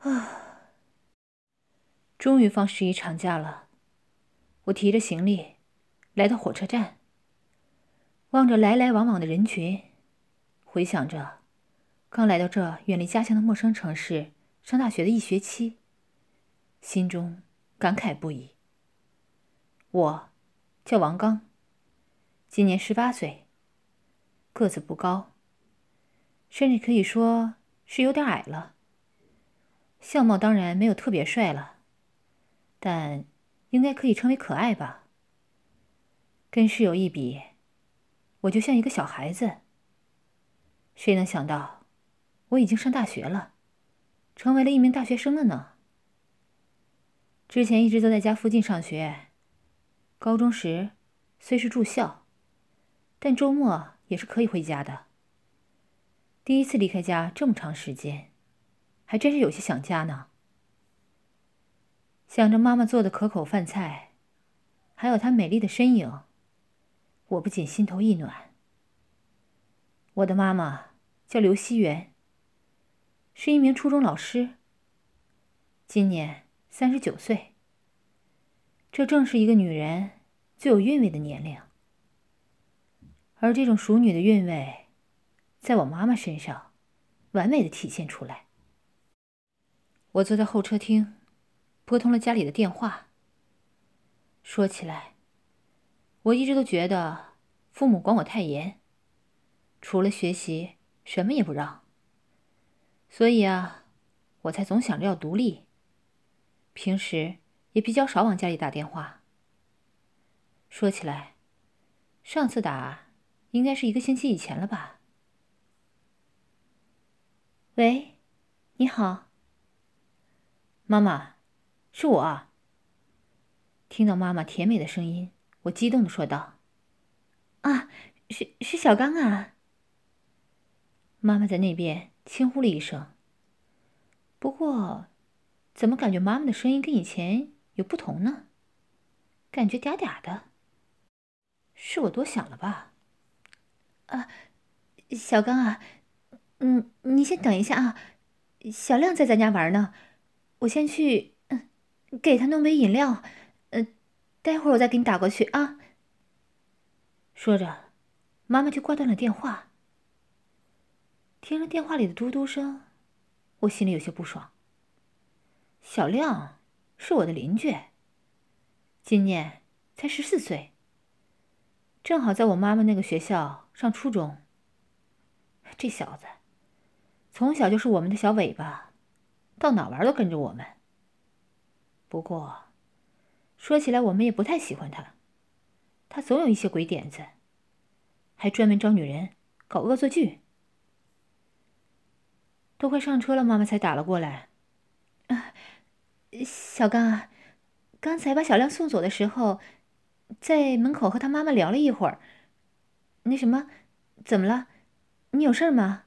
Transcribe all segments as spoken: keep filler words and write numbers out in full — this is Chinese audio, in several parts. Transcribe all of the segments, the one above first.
啊，终于放十一长假了。我提着行李来到火车站，望着来来往往的人群，回想着刚来到这远离家乡的陌生城市上大学的一学期，心中感慨不已。我叫王刚，今年十八岁，个子不高，甚至可以说是有点矮了。相貌当然没有特别帅了，但应该可以称为可爱吧。跟室友一比，我就像一个小孩子。谁能想到，我已经上大学了，成为了一名大学生了呢？之前一直都在家附近上学，高中时虽是住校，但周末也是可以回家的。第一次离开家这么长时间，还真是有些想家呢。想着妈妈做的可口饭菜，还有她美丽的身影，我不禁心头一暖。我的妈妈叫刘希元，是一名初中老师，今年三十九岁。这正是一个女人最有韵味的年龄，而这种淑女的韵味，在我妈妈身上完美的体现出来。我坐在候车厅，拨通了家里的电话。说起来，我一直都觉得父母管我太严，除了学习什么也不让。所以啊，我才总想着要独立，平时也比较少往家里打电话。说起来，上次打应该是一个星期以前了吧。喂，你好。妈妈，是我啊。听到妈妈甜美的声音，我激动地说道：啊，是是小刚啊。妈妈在那边轻呼了一声。不过，怎么感觉妈妈的声音跟以前有不同呢？感觉嗲嗲的。是我多想了吧？啊，小刚啊，嗯，你先等一下啊，小亮在咱家玩呢，我先去，嗯，给他弄杯饮料，嗯，待会儿我再给你打过去啊。说着，妈妈就挂断了电话。听着电话里的嘟嘟声，我心里有些不爽。小亮是我的邻居，今年才十四岁，正好在我妈妈那个学校上初中。这小子从小就是我们的小尾巴，到哪玩都跟着我们。不过说起来，我们也不太喜欢他，他总有一些鬼点子，还专门找女人搞恶作剧。都快上车了，妈妈才打了过来。啊，小刚啊，刚才把小亮送走的时候，在门口和他妈妈聊了一会儿。那什么，怎么了？你有事吗？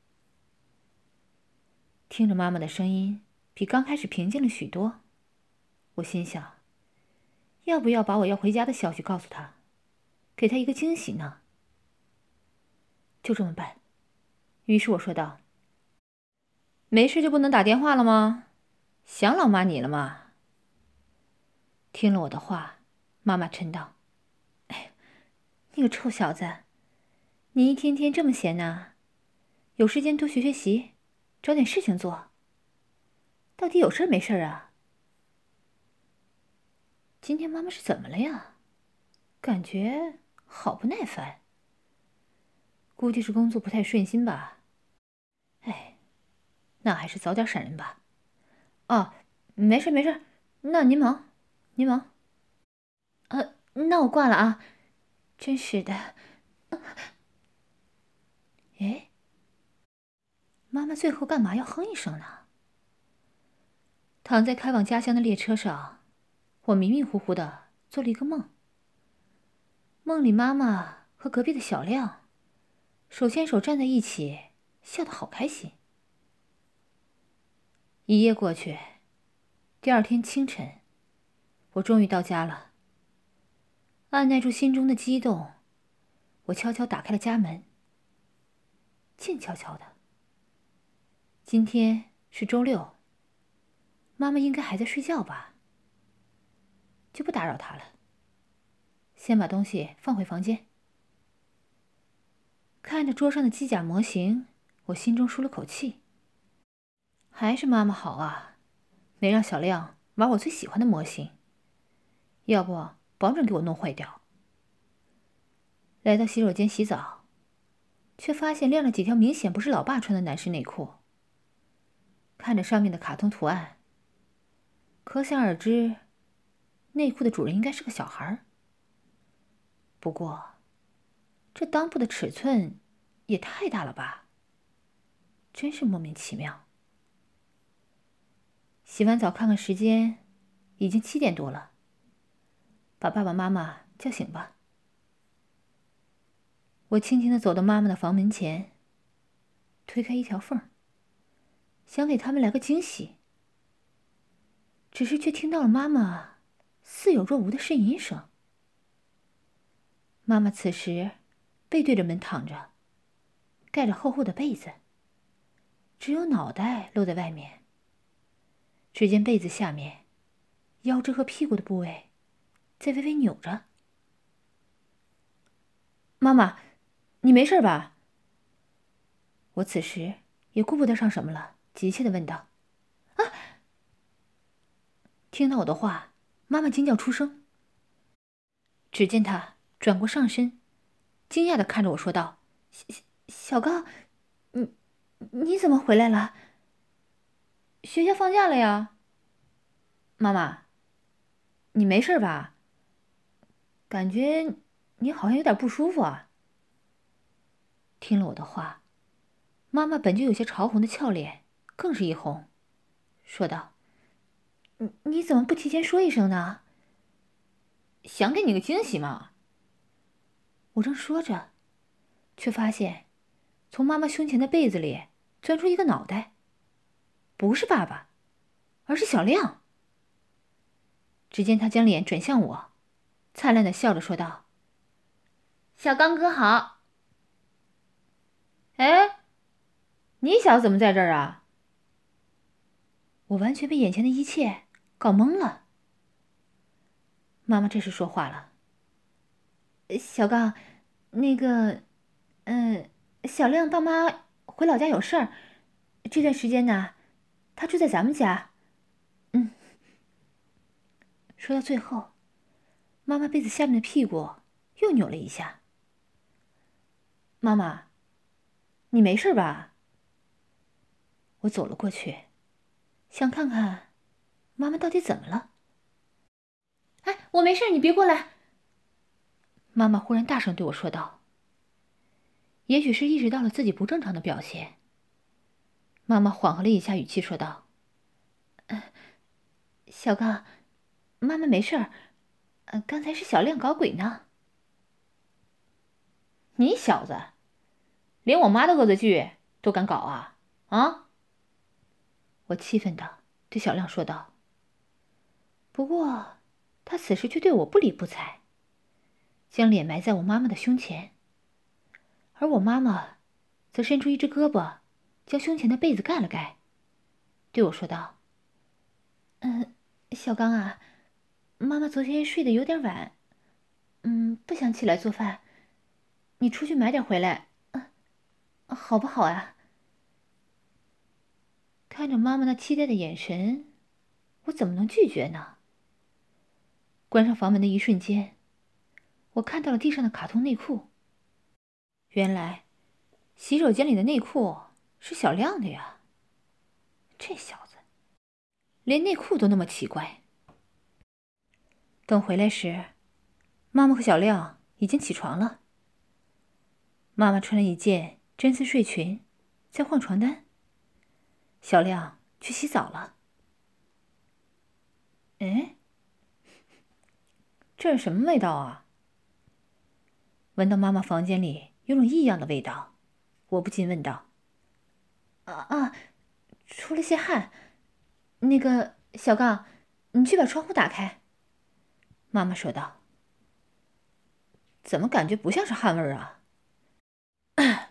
听着妈妈的声音比刚开始平静了许多，我心想，要不要把我要回家的消息告诉他，给他一个惊喜呢？就这么办。于是我说道：没事就不能打电话了吗？想老妈你了吗？听了我的话，妈妈嗔道：哎，你个臭小子，你一天天这么闲呐？有时间多学学习，找点事情做。到底有事没事啊？今天妈妈是怎么了呀？感觉好不耐烦。估计是工作不太顺心吧。哎，那还是早点闪人吧。哦，没事没事，那您忙，您忙。呃，那我挂了啊。真是的。哎，妈妈最后干嘛要哼一声呢？躺在开往家乡的列车上，我迷迷糊糊的做了一个梦。梦里妈妈和隔壁的小亮手牵手站在一起，笑得好开心。一夜过去，第二天清晨，我终于到家了。按耐住心中的激动，我悄悄打开了家门。静悄悄的。今天是周六， 妈妈应该还在睡觉吧，就不打扰她了。先把东西放回房间。看着桌上的机甲模型，我心中舒了口气。还是妈妈好啊，没让小亮玩我最喜欢的模型，要不保准给我弄坏掉。来到洗手间洗澡，却发现晾了几条明显不是老爸穿的男士内裤。看着上面的卡通图案，可想而知，内裤的主人应该是个小孩。不过，这裆部的尺寸也太大了吧，真是莫名其妙。洗完澡看看时间，已经七点多了，把爸爸妈妈叫醒吧。我轻轻地走到妈妈的房门前，推开一条缝，想给他们来个惊喜，只是却听到了妈妈似有若无的呻吟声。妈妈此时背对着门躺着，盖着厚厚的被子，只有脑袋露在外面。只见被子下面，腰肢和屁股的部位在微微扭着。妈妈，你没事吧？我此时也顾不得上什么了，急切地问道。啊！听到我的话，妈妈惊叫出声。只见她转过上身，惊讶地看着我说道：“小小刚，你你怎么回来了？学校放假了呀？妈妈，你没事吧？感觉你好像有点不舒服啊。”听了我的话，妈妈本就有些潮红的俏脸更是一红，说道：“你你怎么不提前说一声呢？想给你个惊喜嘛。”我正说着，却发现从妈妈胸前的被子里钻出一个脑袋，不是爸爸，而是小亮。只见他将脸转向我，灿烂的笑着说道：“小刚哥好。”哎，你小子怎么在这儿啊？我完全被眼前的一切搞懵了。妈妈这时说话了：“小刚，那个，嗯，小亮爸妈回老家有事儿，这段时间呢，他住在咱们家。嗯。”说到最后，妈妈被子下面的屁股又扭了一下。妈妈，你没事吧？我走了过去，想看看妈妈到底怎么了。哎，我没事，你别过来！妈妈忽然大声对我说道。也许是意识到了自己不正常的表现，妈妈缓和了一下语气说道：“呃，小刚，妈妈没事儿，呃，刚才是小亮搞鬼呢。”你小子，连我妈的恶作剧都敢搞啊？啊！我气愤地对小亮说道。不过，他此时却对我不理不睬，将脸埋在我妈妈的胸前，而我妈妈则伸出一只胳膊，将胸前的被子盖了盖，对我说道：“嗯，小刚啊，妈妈昨天睡得有点晚，嗯，不想起来做饭，你出去买点回来，啊，好不好啊？”看着妈妈那期待的眼神，我怎么能拒绝呢？关上房门的一瞬间，我看到了地上的卡通内裤。原来，洗手间里的内裤是小亮的呀。这小子，连内裤都那么奇怪。等回来时，妈妈和小亮已经起床了。妈妈穿了一件真丝睡裙，在换床单。小亮去洗澡了。哎，这是什么味道啊？闻到妈妈房间里有种异样的味道，我不禁问道：“啊啊，出了些汗。那个小刚，你去把窗户打开。”妈妈说道。怎么感觉不像是汗味儿啊？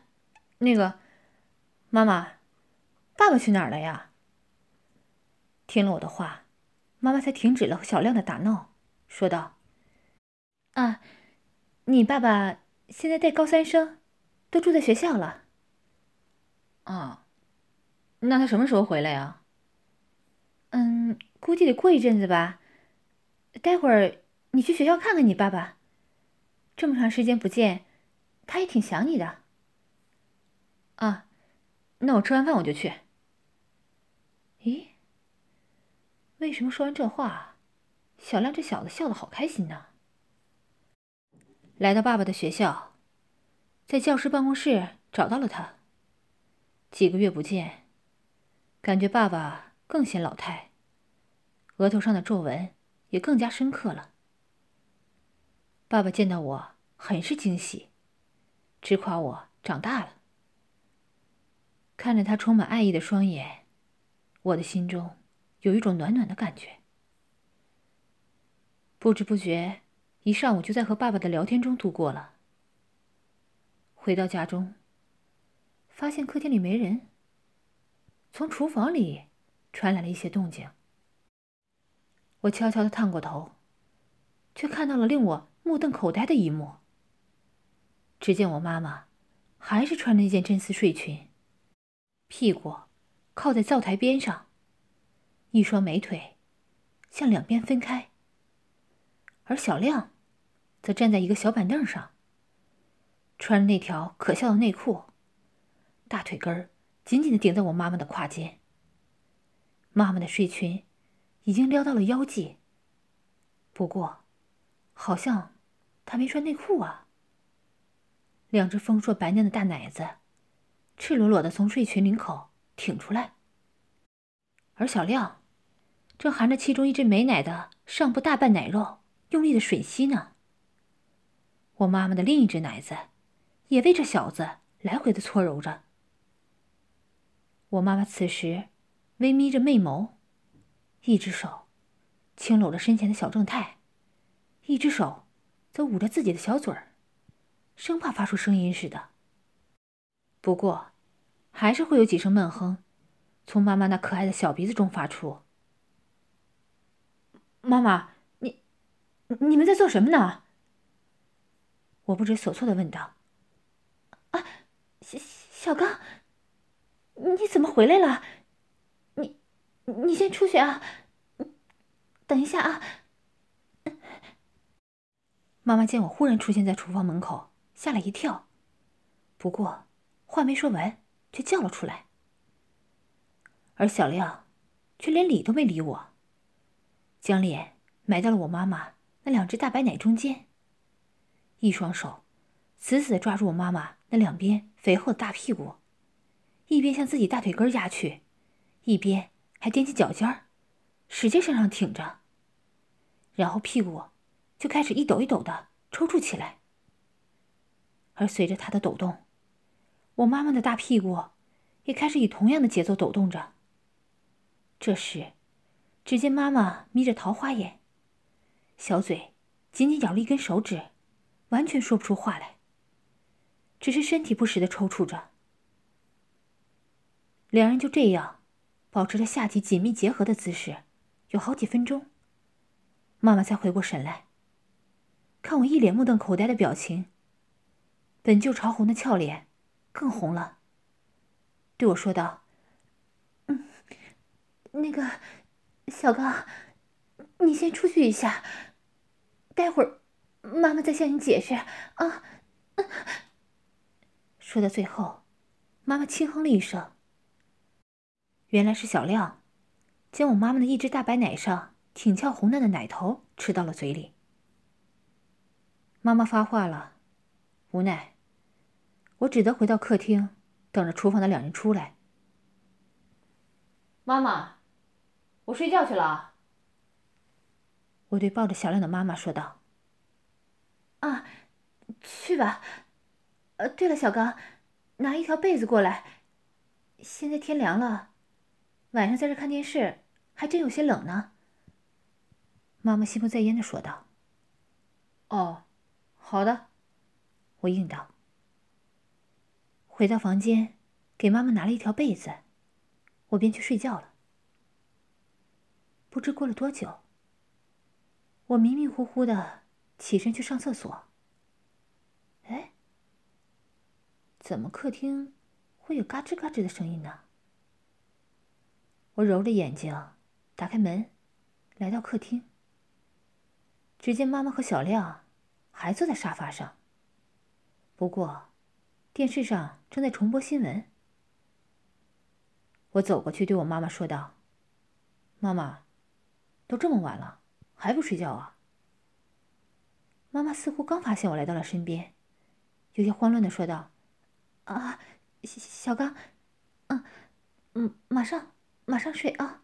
那个，妈妈，爸爸去哪儿了呀？ 听了我的话，妈妈才停止了和小亮的打闹，说道：“啊，你爸爸现在带高三生，都住在学校了。”啊，那他什么时候回来呀？嗯，估计得过一阵子吧。待会儿你去学校看看你爸爸，这么长时间不见，他也挺想你的。啊，那我吃完饭我就去。咦，为什么说完这话，小亮这小子笑得好开心呢？来到爸爸的学校，在教师办公室找到了他。几个月不见，感觉爸爸更显老态，额头上的皱纹也更加深刻了。爸爸见到我很是惊喜，直夸我长大了。看着他充满爱意的双眼，我的心中有一种暖暖的感觉。不知不觉，一上午就在和爸爸的聊天中度过了。回到家中，发现客厅里没人，从厨房里传来了一些动静。我悄悄地探过头，却看到了令我目瞪口呆的一幕。只见我妈妈还是穿着一件真丝睡裙，屁股靠在灶台边上，一双美腿向两边分开，而小亮则站在一个小板凳上，穿着那条可笑的内裤，大腿根儿紧紧地顶在我妈妈的胯间。妈妈的睡裙已经撩到了腰际，不过好像她没穿内裤啊。两只丰硕白嫩的大奶子赤裸裸地从睡裙领口挺出来，而小亮正含着其中一只美奶的上部大半奶肉用力的吮吸呢。我妈妈的另一只奶子也为这小子来回的搓揉着。我妈妈此时微眯着媚眸，一只手轻搂着身前的小正太，一只手则捂着自己的小嘴儿，生怕发出声音似的。不过还是会有几声闷哼从妈妈那可爱的小鼻子中发出。妈妈，你你们在做什么呢？我不知所措地问道。啊，小小刚，你怎么回来了？你你先出去啊，等一下啊。妈妈见我忽然出现在厨房门口，吓了一跳，不过话没说完，却叫了出来。而小亮却连理都没理我，将脸埋到了我妈妈那两只大白奶中间，一双手死死地抓住我妈妈那两边肥厚的大屁股，一边向自己大腿根压去，一边还踮起脚尖儿，使劲向上挺着，然后屁股就开始一抖一抖的抽搐起来。而随着他的抖动，我妈妈的大屁股也开始以同样的节奏抖动着。这时，只见妈妈眯着桃花眼，小嘴紧紧咬了一根手指，完全说不出话来，只是身体不时的抽搐着。两人就这样保持着下体紧密结合的姿势，有好几分钟，妈妈才回过神来，看我一脸目瞪口呆的表情，本就潮红的俏脸更红了，对我说道：“嗯，那个小刚，你先出去一下，待会儿妈妈再向你解释啊。”说到最后，妈妈轻哼了一声。原来是小亮将我妈妈的一只大白奶上挺翘红嫩的奶头吃到了嘴里。妈妈发话了，无奈我只得回到客厅，等着厨房的两人出来。妈妈，我睡觉去了。我对抱着小亮的妈妈说道。啊，去吧。呃，对了，小刚，拿一条被子过来。现在天凉了，晚上在这看电视还真有些冷呢。妈妈心不在焉地说道。哦，好的，我应道。回到房间，给妈妈拿了一条被子，我便去睡觉了。 不知过了多久，我迷迷糊糊的起身去上厕所。哎，怎么客厅会有嘎吱嘎吱的声音呢？我揉着眼睛，打开门，来到客厅。只见妈妈和小亮还坐在沙发上，不过电视上正在重播新闻。我走过去对我妈妈说道：“妈妈，都这么晚了，还不睡觉啊？”妈妈似乎刚发现我来到了身边，有些慌乱的说道：“啊，小小刚，嗯嗯，马上马上睡啊。”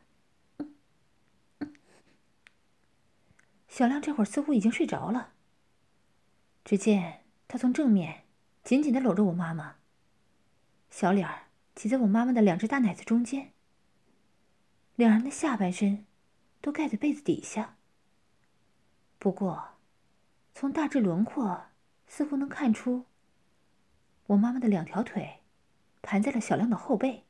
小亮这会儿似乎已经睡着了。只见他从正面紧紧地搂着我妈妈，小脸儿挤在我妈妈的两只大奶子中间，两人的下半身都盖在被子底下。不过，从大致轮廓似乎能看出，我妈妈的两条腿盘在了小亮的后背。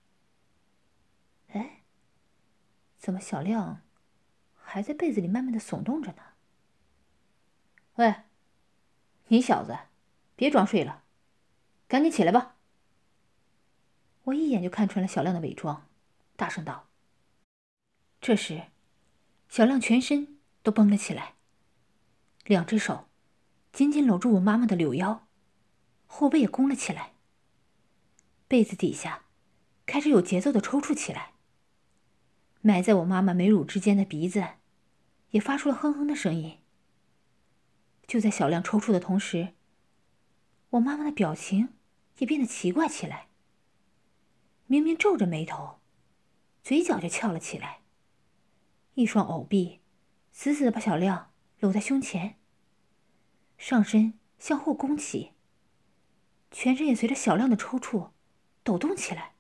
哎，怎么小亮还在被子里慢慢的耸动着呢？喂，你小子，别装睡了，赶紧起来吧！我一眼就看穿了小亮的伪装，大声道。这时，小亮全身都绷了起来，两只手紧紧搂住我妈妈的柳腰，后背也弓了起来。被子底下开始有节奏的抽搐起来，埋在我妈妈美乳之间的鼻子也发出了哼哼的声音。就在小亮抽搐的同时，我妈妈的表情也变得奇怪起来，明明皱着眉头，嘴角就翘了起来，一双藕臂死死地把小亮搂在胸前，上身向后弓起，全身也随着小亮的抽搐抖动起来。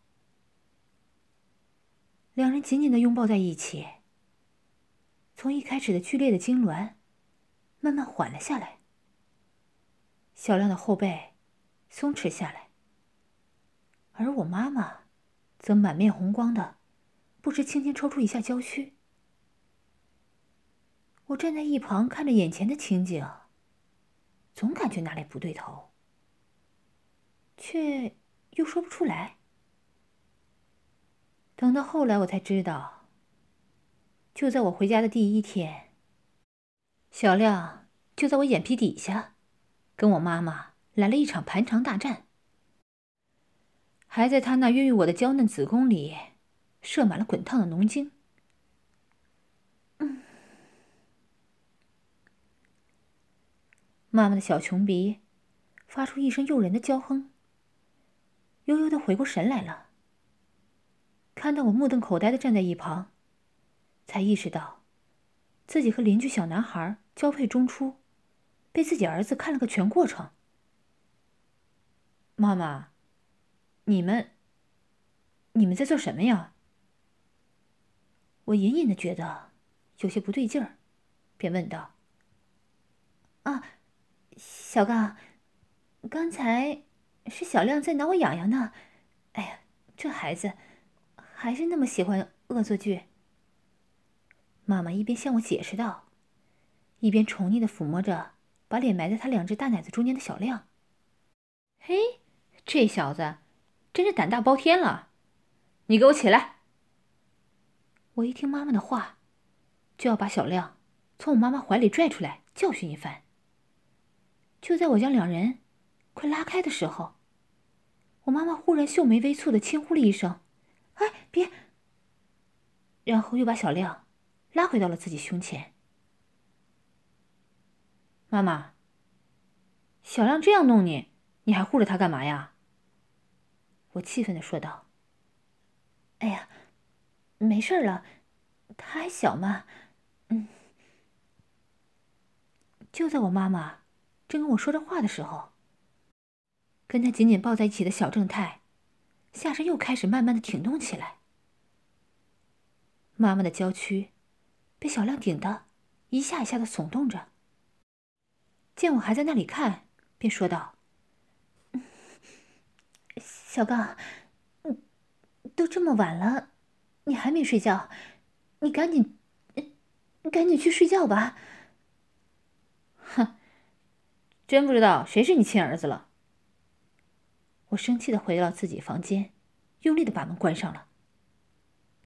两人紧紧地拥抱在一起，从一开始的剧烈的痉挛慢慢缓了下来。小亮的后背松弛下来，而我妈妈则满面红光的不时轻轻抽出一下娇躯。我站在一旁看着眼前的情景，总感觉哪里不对头，却又说不出来。等到后来我才知道，就在我回家的第一天，小亮就在我眼皮底下跟我妈妈来了一场盘肠大战，还在他那孕育我的娇嫩子宫里射满了滚烫的浓精。嗯，妈妈的小穷鼻发出一声诱人的娇哼，悠悠的回过神来了，看到我目瞪口呆的站在一旁，才意识到自己和邻居小男孩交配中出，被自己儿子看了个全过程。妈妈，你们你们在做什么呀？我隐隐的觉得有些不对劲儿，便问道：“啊，小刚，刚才是小亮在挠我痒痒呢。哎呀，这孩子还是那么喜欢恶作剧。”妈妈一边向我解释道，一边宠溺的抚摸着把脸埋在他两只大奶子中间的小亮。嘿，这小子真是胆大包天了！你给我起来！我一听妈妈的话，就要把小亮从我妈妈怀里拽出来教训一番。就在我将两人快拉开的时候，我妈妈忽然秀眉微蹙的轻呼了一声：“哎，别！”然后又把小亮拉回到了自己胸前。妈妈，小亮这样弄你，你还护着他干嘛呀？我气愤地说道。哎呀，没事了，他还小嘛，嗯。就在我妈妈正跟我说着话的时候，跟他紧紧抱在一起的小正太下身又开始慢慢的挺动起来。妈妈的娇躯被小亮顶得一下一下的耸动着，见我还在那里看，便说道：“小刚，都这么晚了，你还没睡觉，你赶紧赶紧去睡觉吧。哼，真不知道谁是你亲儿子了。我生气的回到自己房间，用力的把门关上了。